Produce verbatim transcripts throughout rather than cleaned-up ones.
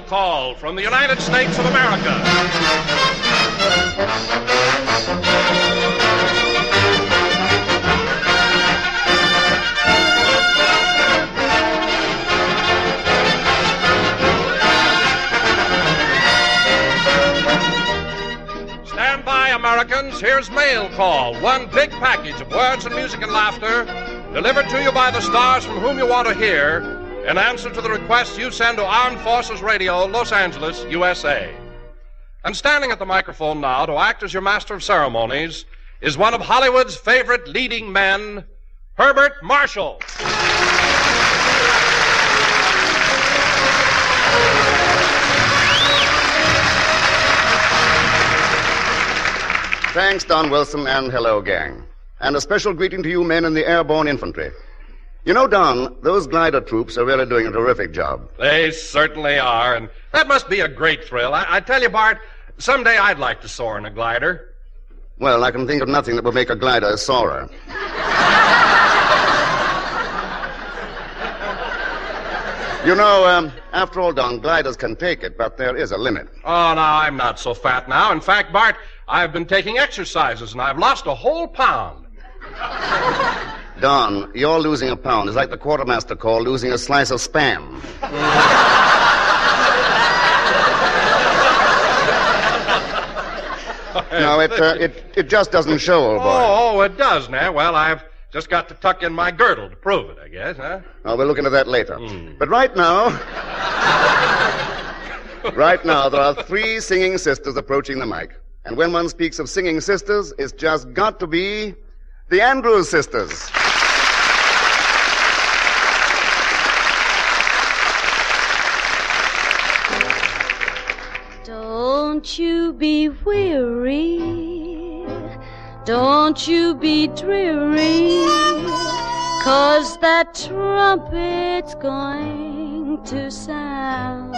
call from the United States of America. Stand by, Americans. Here's Mail Call, one big package of words and music and laughter delivered to you by the stars from whom you want to hear in answer to the request you send to Armed Forces Radio, Los Angeles, U S A. And standing at the microphone now to act as your master of ceremonies is one of Hollywood's favorite leading men, Herbert Marshall. Thanks, Don Wilson, and hello, gang. And a special greeting to you men in the airborne infantry. You know, Don, those glider troops are really doing a terrific job. They certainly are, and that must be a great thrill. I, I tell you, Bart, someday I'd like to soar in a glider. Well, I can think of nothing that would make a glider soarer. You know, um, after all, Don, gliders can take it, but there is a limit. Oh, no, I'm not so fat now. In fact, Bart, I've been taking exercises, and I've lost a whole pound. Don, your losing a pound is like the quartermaster called losing a slice of Spam. No, it, uh, it it just doesn't show, old boy. Oh, oh, it does now. Well, I've just got to tuck in my girdle to prove it, I guess, huh? Oh, we'll look into that later. Mm. But right now... right now, there are three singing sisters approaching the mic. And when one speaks of singing sisters, it's just got to be the Andrews Sisters. Don't you be weary, don't you be dreary, 'cause that trumpet's going to sound.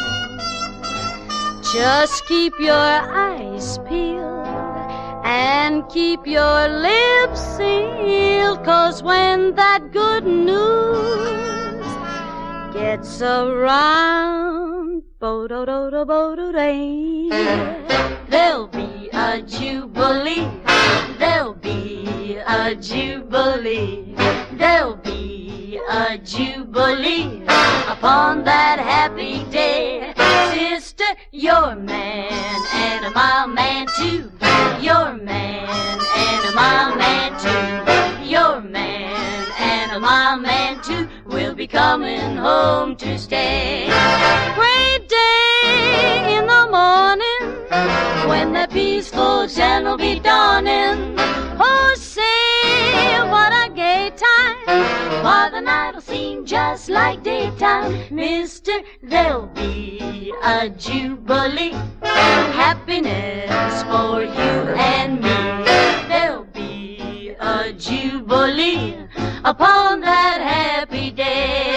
Just keep your eyes peeled and keep your lips sealed, 'cause when that good news gets around, bo-do-do-do-bo-do-day, there'll be a jubilee, there'll be a jubilee, there'll be a jubilee upon that happy day. Sister, you're man and my man too. You're man and my man too. You're man and my man too. We'll be coming home to stay. Great day in the morning when the peaceful sun will be dawning. Oh, say what a gay time, why the night'll seem just like daytime. Mister, there'll be a jubilee, happiness for you and me. There'll be a jubilee upon that happy day.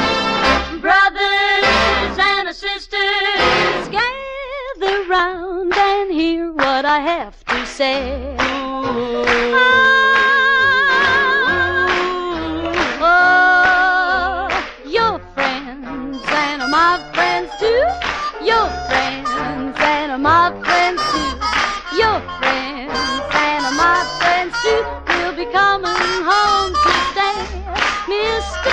Brothers and sisters, gather round and hear what I have to say. Oh, your friends and my friends too. Your friends and my friends too. Your friends and my friends too. We'll be coming home to stay, Mister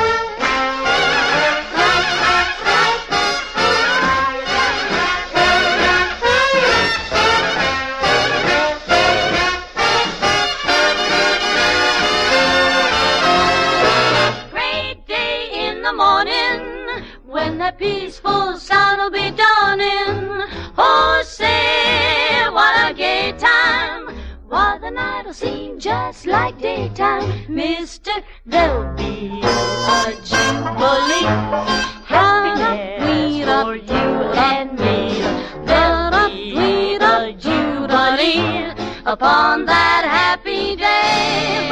that peaceful sun will be dawning. Oh, say what a gay time, why the night'll seem just like daytime. Mister, there'll be a jubilee, happiness for you and me. There'll be a jubilee upon that happy day.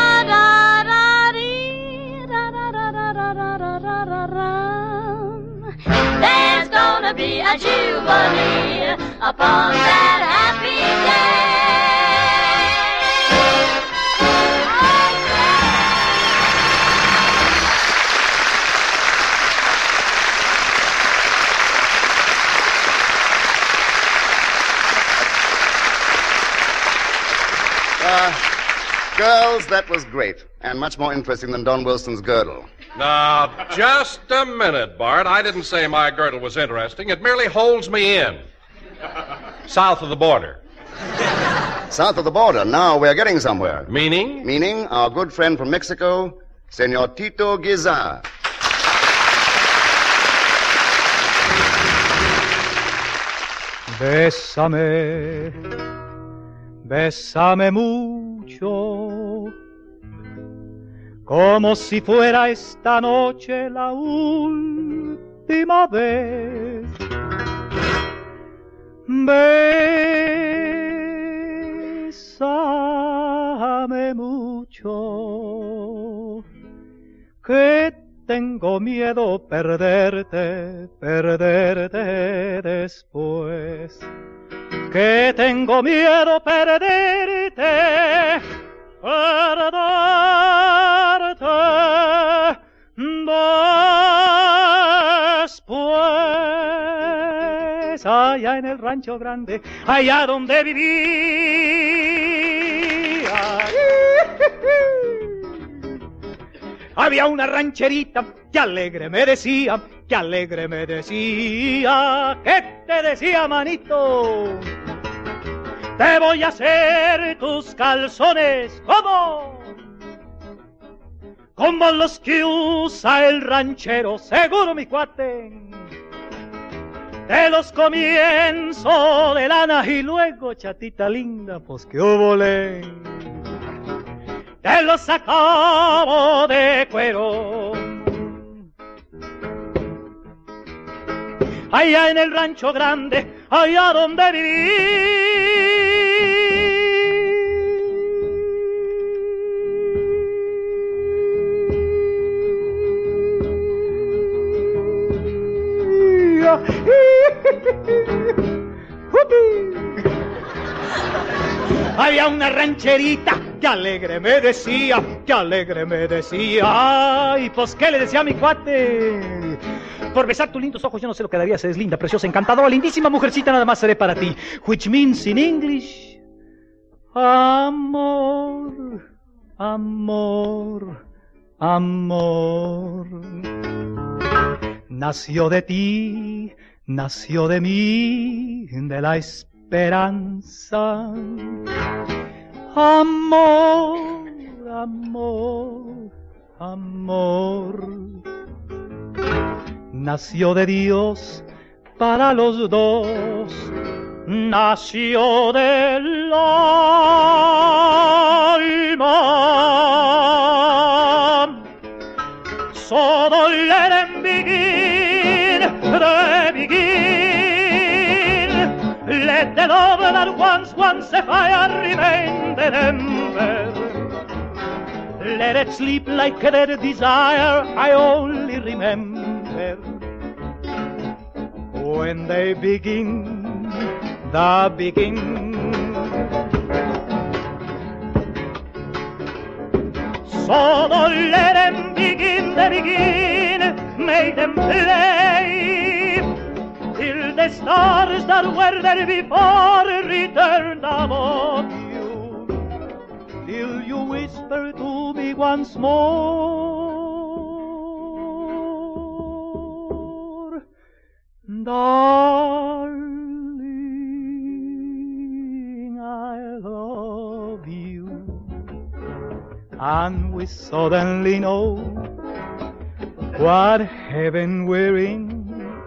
There's gonna be a jubilee upon that happy day. Girls, that was great, and much more interesting than Don Wilson's girdle. Now, just a minute, Bart. I didn't say my girdle was interesting. It merely holds me in. South of the border. South of the border. Now we're getting somewhere. Meaning? Meaning our good friend from Mexico, Senor Tito Guizar. Bésame, bésame mucho, como si fuera esta noche la última vez. Bésame mucho, que tengo miedo perderte, perderte después. Que tengo miedo perderte, perderte después. Allá en el rancho grande, allá donde vivía, había una rancherita que alegre me decía, que alegre me decía. ¿Qué te decía, manito? Te voy a hacer tus calzones, ¿cómo? Como los que usa el ranchero, seguro mi cuate. Te los comienzo de lana y luego, chatita linda, pues que óvole. Te los acabo de cuero. Allá en el rancho grande, allá donde vivía. Había una rancherita que alegre me decía, que alegre me decía. Ay, pues, ¿qué le decía a mi cuate? Por besar tus lindos ojos yo no sé lo que darías, eres linda, preciosa, encantadora, lindísima mujercita, nada más seré para ti. Which means in English, amor, amor, amor. Nació de ti, nació de mí, de la esperanza. Amor, amor, amor. Nació de Dios para los dos, nació del alma. So don't let them begin, they begin. Let the love that once, once a fire remain the ember. Let it sleep like a dead desire, I only remember. When they begin, the begin. So don't let them begin, they begin. Make them play till the stars that were there before return above you, till you whisper to me once more, darling, I love you. And we suddenly know what heaven we're in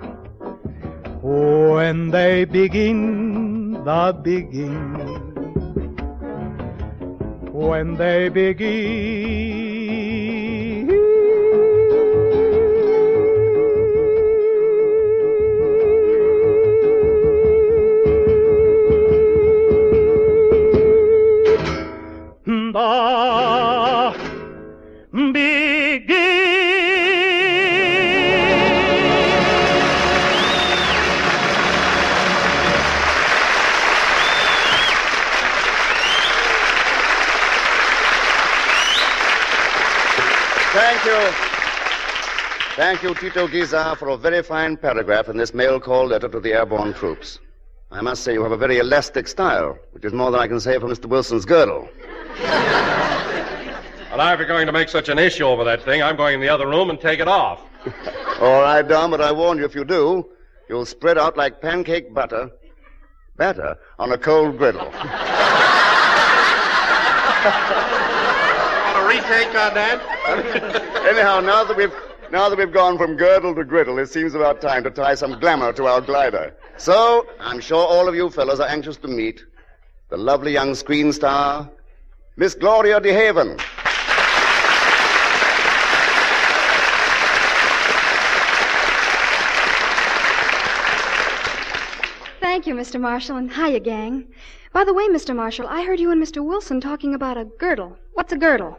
when they begin, the begin. When they begin, the begin. Thank you. Thank you, Tito Guizar, for a very fine paragraph in this mail call letter to the airborne troops. I must say you have a very elastic style, which is more than I can say for Mister Wilson's girdle. now, if you're going to make such an issue over that thing, I'm going in the other room and take it off. All right, Dom, but I warn you, if you do, you'll spread out like pancake butter, batter, on a cold griddle. Want a retake on that? Anyhow, now that we've now that we've gone from girdle to griddle, it seems about time to tie some glamour to our glider. So, I'm sure all of you fellows are anxious to meet the lovely young screen star, Miss Gloria DeHaven. Thank you, Mister Marshall, and hiya, gang. By the way, Mister Marshall, I heard you and Mister Wilson talking about a girdle. What's a girdle?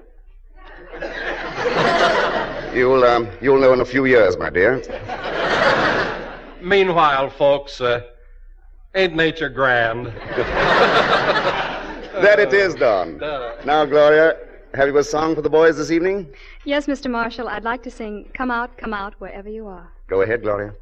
You'll, um, you'll know in a few years, my dear. Meanwhile, folks, uh, ain't nature grand? That it is, Don. Now, Gloria, have you a song for the boys this evening? Yes, Mister Marshall, I'd like to sing Come Out, Come Out, Wherever You Are. Go ahead, Gloria.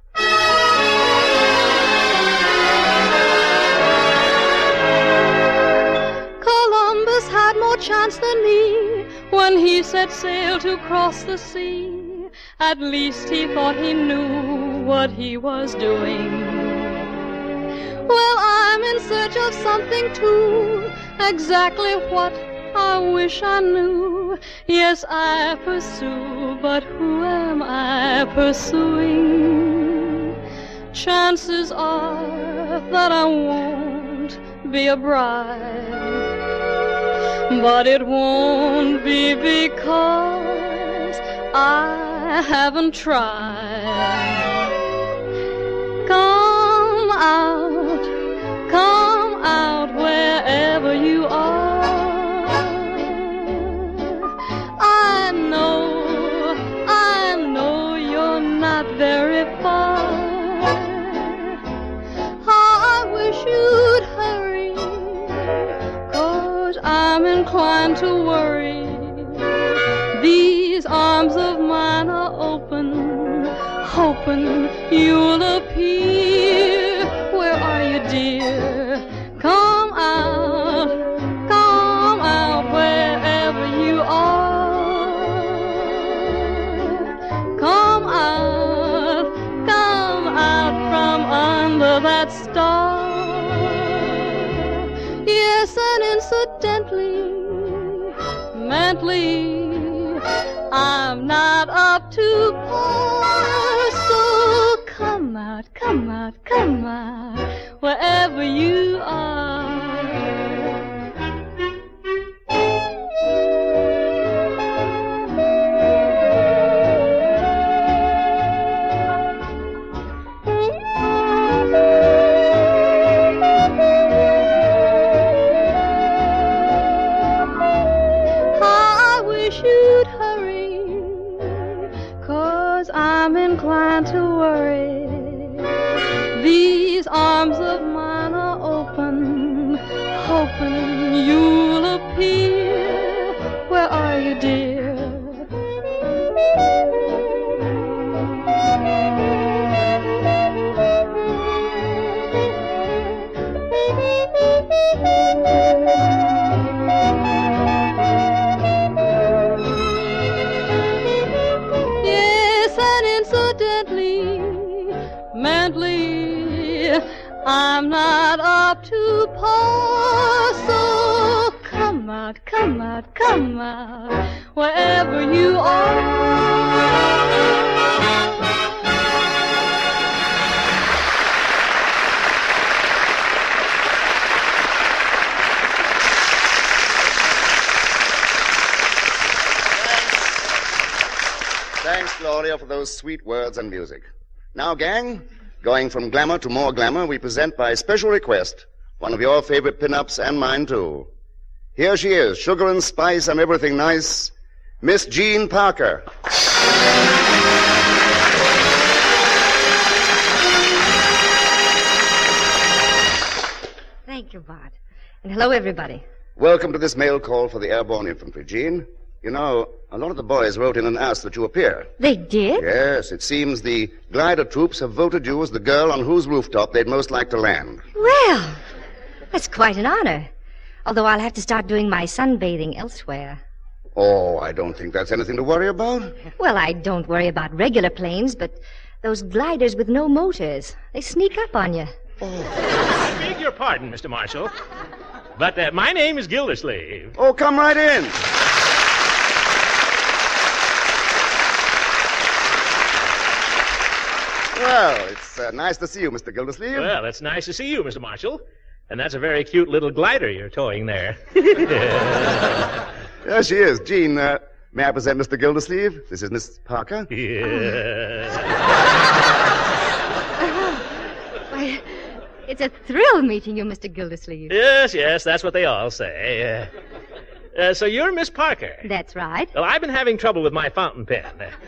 Columbus had more chance than me when he set sail to cross the sea. At least he thought he knew what he was doing. Well, I'm in search of something too, exactly what I wish I knew. Yes, I pursue, but who am I pursuing? Chances are that I won't be a bride, but it won't be because I haven't tried. Come out, come out wherever you are. I know, I know you're not very far. I wish you'd hurry, 'cause I'm inclined to worry. These arms of mine are open, hoping you'll appear. Where are you, dear? Come out, come out wherever you are. Come out, come out from under that star. Yes, and incidentally, mentally, I'm not up to par, so come out, come out, come out, wherever you are. I'm inclined to worry. These arms of mine are open, hoping you'll appear. Where are you, dear? Mentally, I'm not up to par, so come out, come out, come out, wherever you are. Thanks, Gloria, for those sweet words and music. Now, gang, going from glamour to more glamour, we present by special request one of your favorite pin-ups and mine, too. Here she is, sugar and spice and everything nice, Miss Jean Parker. Thank you, Bart. And hello, everybody. Welcome to this mail call for the Airborne Infantry, Jean. You know, a lot of the boys wrote in and asked that you appear. They did? Yes, it seems the glider troops have voted you as the girl on whose rooftop they'd most like to land. Well, that's quite an honor. Although I'll have to start doing my sunbathing elsewhere. Oh, I don't think that's anything to worry about. Well, I don't worry about regular planes, but those gliders with no motors, they sneak up on you. I beg your pardon, Mister Marshall, but uh, my name is Gildersleeve. Oh, come right in. Well, it's uh, nice to see you, Mister Gildersleeve. Well, it's nice to see you, Mister Marshall. And that's a very cute little glider you're towing there. There she is. Jean, uh, may I present Mister Gildersleeve? This is Miss Parker. Yeah. Why, it's a thrill meeting you, Mister Gildersleeve. Yes, yes, that's what they all say. Uh, uh, so you're Miss Parker. That's right. Well, I've been having trouble with my fountain pen.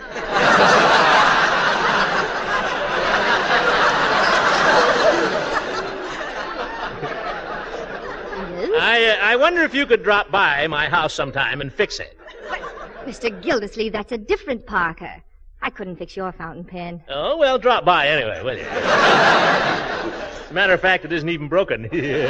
I, uh, I wonder if you could drop by my house sometime and fix it. Mister Gildersleeve, that's a different Parker. I couldn't fix your fountain pen. Oh, well, drop by anyway, will you? As a matter of fact, it isn't even broken.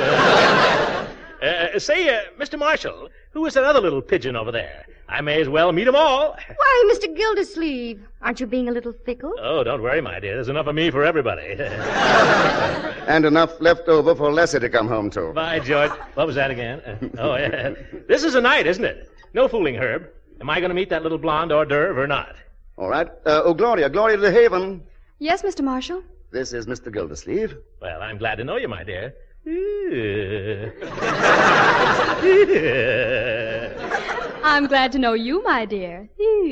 uh, say, uh, Mister Marshall, who is that other little pigeon over there? I may as well meet 'em all. Why, Mister Gildersleeve, aren't you being a little fickle? Oh, don't worry, my dear. There's enough of me for everybody. And enough left over for Leslie to come home to. By George. What was that again? Uh, oh, yeah. This is a night, isn't it? No fooling, Herb. Am I going to meet that little blonde hors d'oeuvre or not? All right. Uh, oh, Gloria, Gloria to the Haven. Yes, Mister Marshall? This is Mister Gildersleeve. Well, I'm glad to know you, my dear. I'm glad to know you, my dear.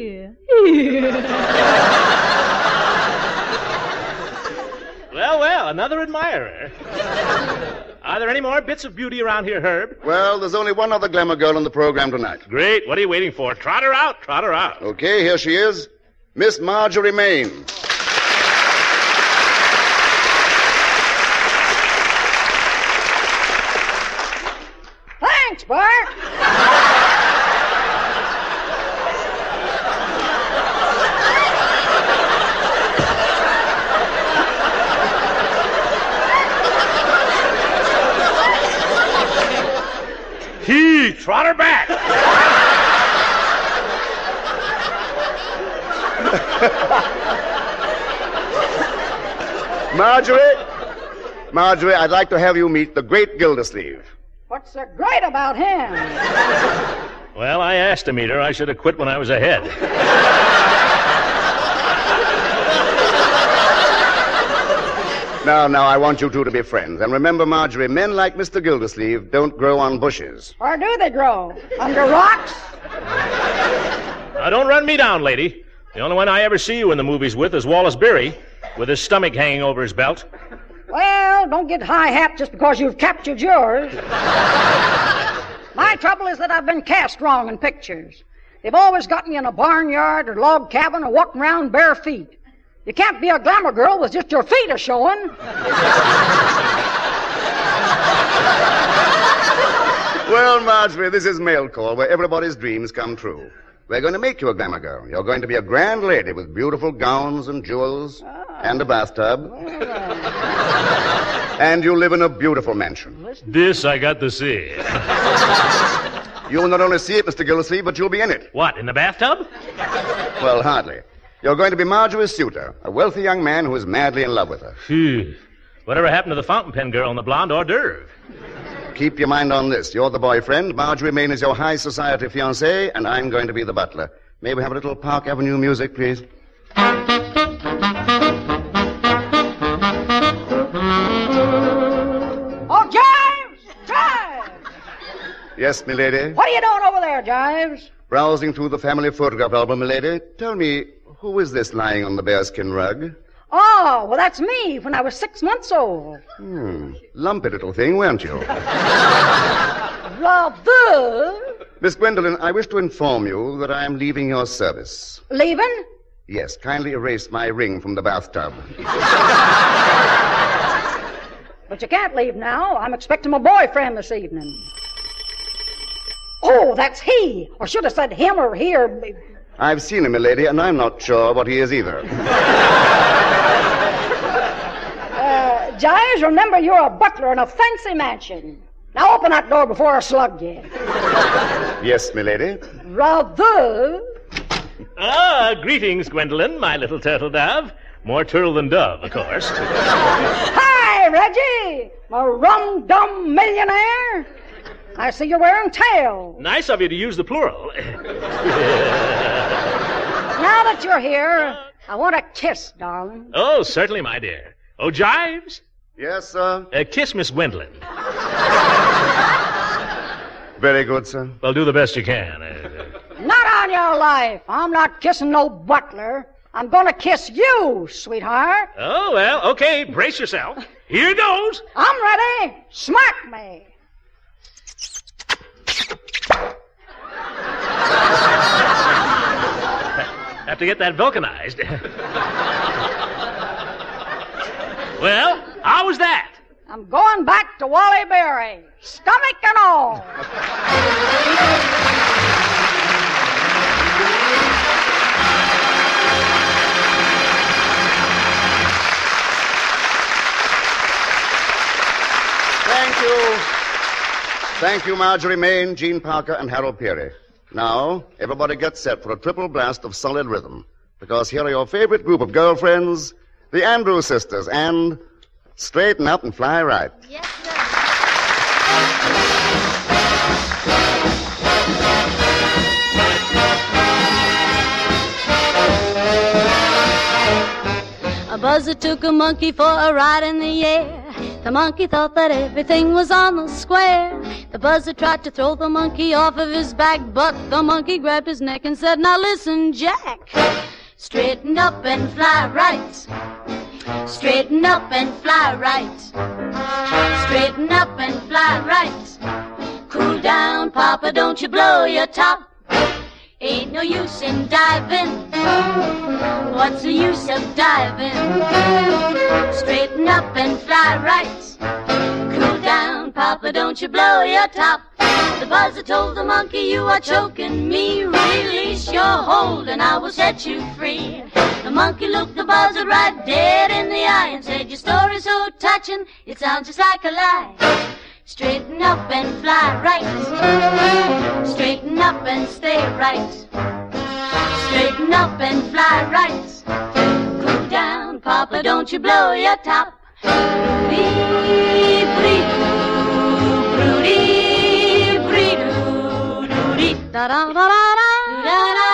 Well, well, another admirer. Are there any more bits of beauty around here, Herb? Well, there's only one other glamour girl on the program tonight. Great. What are you waiting for? Trot her out. Trot her out. Okay, here she is. Miss Marjorie Main. Thanks, Bart. He, trot her back. Marjorie, Marjorie, I'd like to have you meet the great Gildersleeve. What's so great about him? Well, I asked to meet her. I should have quit when I was ahead. Now, now, I want you two to be friends. And remember, Marjorie, men like Mister Gildersleeve don't grow on bushes. Or do they grow? Under rocks? Now, don't run me down, lady. The only one I ever see you in the movies with is Wallace Beery, with his stomach hanging over his belt. Well, don't get high-hat just because you've captured yours. My trouble is that I've been cast wrong in pictures. They've always got me in a barnyard or log cabin or walking around bare feet. You can't be a glamour girl with just your feet a showing. Well, Marjorie, this is Mail Call, where everybody's dreams come true. We're going to make you a glamour girl. You're going to be a grand lady with beautiful gowns and jewels ah. and a bathtub. And you live in a beautiful mansion. This I got to see. You'll not only see it, Mister Gildersleeve, but you'll be in it. What, in the bathtub? Well, hardly. You're going to be Marjorie's suitor, a wealthy young man who is madly in love with her. Phew. Whatever happened to the fountain pen girl and the blonde hors d'oeuvre? Keep your mind on this. You're the boyfriend, Marjorie Main is your high society fiancé, and I'm going to be the butler. May we have a little Park Avenue music, please? Oh, Jives! Jives! Yes, milady? What are you doing over there, Jives? Browsing through the family photograph album, milady. Tell me, who is this lying on the bearskin rug? Oh, well, that's me when I was six months old. Hmm. Lumpy little thing, weren't you? Rather. Miss Gwendolen, I wish to inform you that I am leaving your service. Leaving? Yes, kindly erase my ring from the bathtub. But you can't leave now. I'm expecting my boyfriend this evening. Oh, that's he. Or should have said him or he or... I've seen him, milady, and I'm not sure what he is either. uh, Giles, remember you're a butler in a fancy mansion. Now open that door before I slug you. Yes, milady. Rather. Ah, greetings, Gwendolyn, my little turtle dove. More turtle than dove, of course. Hi, Reggie, my rum-dum millionaire. I see you're wearing tails. Nice of you to use the plural. Now that you're here, I want a kiss, darling. Oh, certainly, my dear. Oh, Jives? Yes, sir. Uh, kiss Miss Gwendolyn. Very good, sir. Well, do the best you can. Uh, Not on your life. I'm not kissing no butler. I'm going to kiss you, sweetheart. Oh, well, okay. Brace yourself. Here goes. I'm ready. Smack me. Have to get that vulcanized. Well, how was that? I'm going back to Wally Berry, stomach and all. Thank you. Thank you, Marjorie Main, Gene Parker, and Harold Peary. Now, everybody get set for a triple blast of solid rhythm, because here are your favorite group of girlfriends, the Andrews Sisters, and Straighten Up and Fly Right. Yes, sir. A buzzard took a monkey for a ride in the air. The monkey thought that everything was on the square. The buzzard tried to throw the monkey off of his back, but the monkey grabbed his neck and said, "Now listen, Jack. Straighten up and fly right. Straighten up and fly right. Straighten up and fly right. Cool down, Papa, don't you blow your top. Ain't no use in diving. What's the use of diving? Straighten up and fly right. Cool down, Papa, don't you blow your top. The buzzard told the monkey, you are choking me. Release your hold and I will set you free. The monkey looked the buzzard right dead in the eye and said, your story's so touching, it sounds just like a lie. Straighten up and fly right. Straighten up and stay right. Straighten up and fly right. Cool down, Papa, don't you blow your top. Broody, bree-doo, broody, bree-doo, doo-dee, da-da-da-da-da, da-da.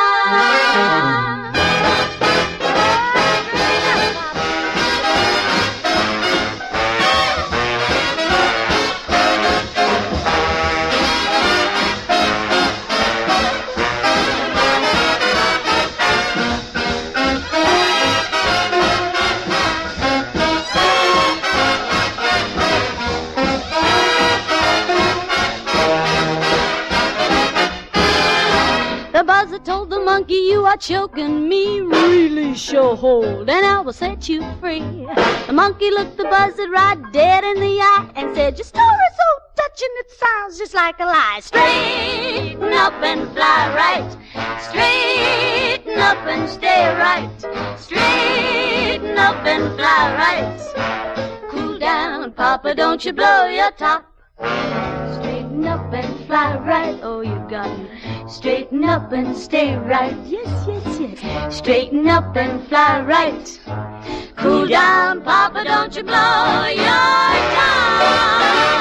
The buzzard told the monkey, you are choking me. Release your hold and I will set you free. The monkey looked the buzzard right dead in the eye and said, your story's so touching, it sounds just like a lie. Straighten up and fly right. Straighten up and stay right. Straighten up and fly right. Cool down, Papa, don't you blow your top. Straighten up and fly right. Oh, you got me. Straighten up and stay right. Yes, yes, yes. Straighten up and fly right. Cool down, Papa, don't you blow your top.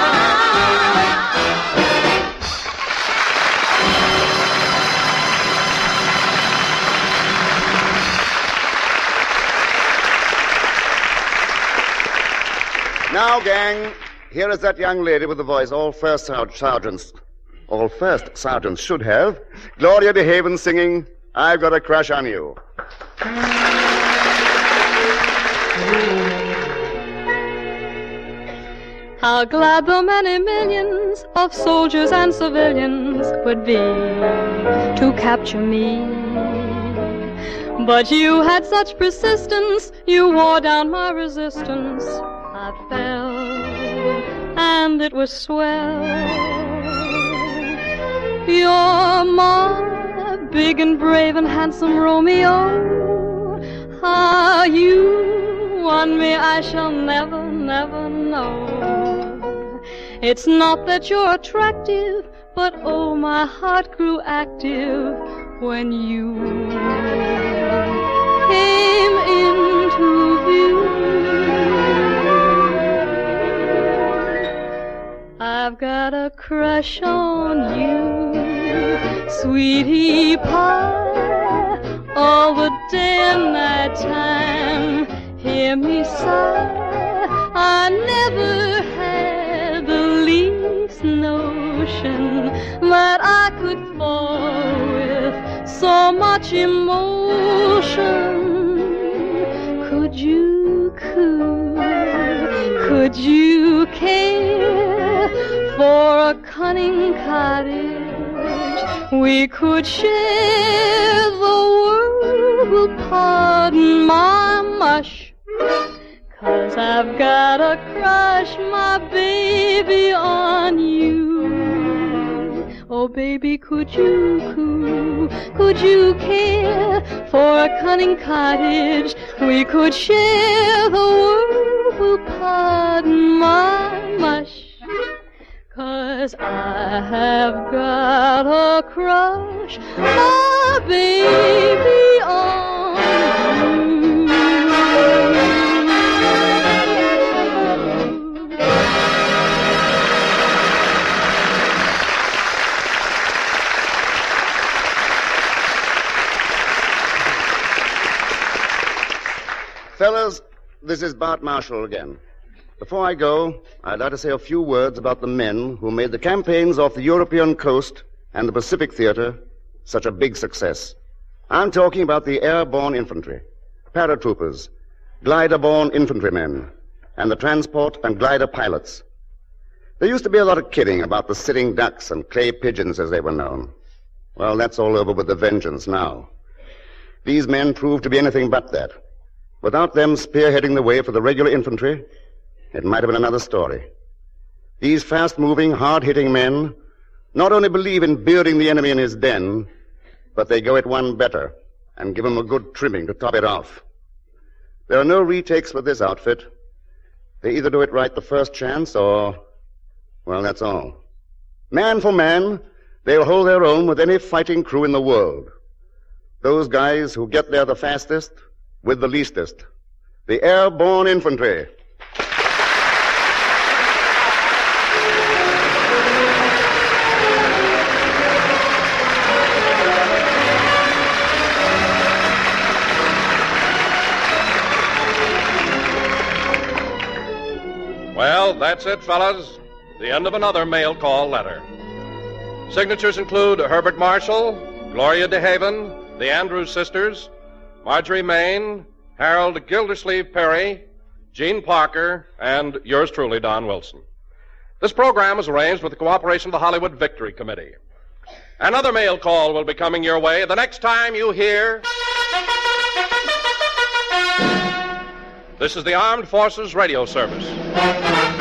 Now, gang, here is that young lady with the voice all first sergeants, all first sergeants should have. Gloria DeHaven singing, I've Got a Crush on You. How glad the many millions of soldiers and civilians would be to capture me. But you had such persistence, you wore down my resistance. I fell, and it was swell. You're my big and brave and handsome Romeo. How you won me I shall never, never know. It's not that you're attractive, but oh, my heart grew active when you came into view. I've got a crush on you, sweetie pie, all the day and night time. Hear me sigh, I never had the least notion that I could fall with so much emotion. Could you coo, could you care for a cunning cottage we could share? The world will pardon my mush, 'cause I've got a crush, my baby, on you. Oh, baby, could you coo, could you care for a cunning cottage we could share? The world will pardon my mush, 'cause I have got a crush, my baby, on you. Fellas, this is Bart Marshall again. Before I go, I'd like to say a few words about the men who made the campaigns off the European coast and the Pacific Theater such a big success. I'm talking about the airborne infantry, paratroopers, glider-borne infantrymen, and the transport and glider pilots. There used to be a lot of kidding about the sitting ducks and clay pigeons, as they were known. Well, that's all over with a vengeance now. These men proved to be anything but that. Without them spearheading the way for the regular infantry, it might have been another story. These fast-moving, hard-hitting men not only believe in bearding the enemy in his den, but they go it one better and give him a good trimming to top it off. There are no retakes with this outfit. They either do it right the first chance or, well, that's all. Man for man, they'll hold their own with any fighting crew in the world. Those guys who get there the fastest with the leastest. The airborne infantry. Well, that's it, fellas. The end of another mail call letter. Signatures include Herbert Marshall, Gloria DeHaven, the Andrews sisters, Marjorie Main, Harold Gildersleeve Perry, Gene Parker, and yours truly, Don Wilson. This program is arranged with the cooperation of the Hollywood Victory Committee. Another mail call will be coming your way the next time you hear... This is the Armed Forces Radio Service.